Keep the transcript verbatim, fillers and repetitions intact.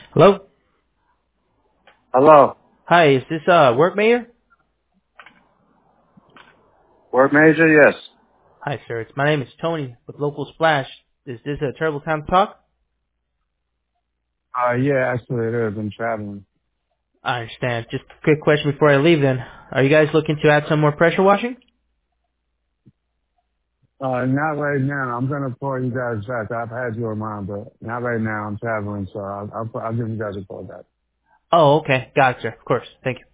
Hello? Hello. Hi, is this uh work mayor? Work major? Yes. Hi, sir. It's, my name is Tony with Local Splash. Is this a terrible time to talk? Uh, yeah, actually it is. I'm traveling. I understand. Just a quick question before I leave then. Are you guys looking to add some more pressure washing? Uh, not right now. I'm gonna call you guys back. I've had you in mind, but not right now. I'm traveling, so I'll, I'll, I'll give you guys a call back. Oh, okay. Got it, sir. Of course. Thank you.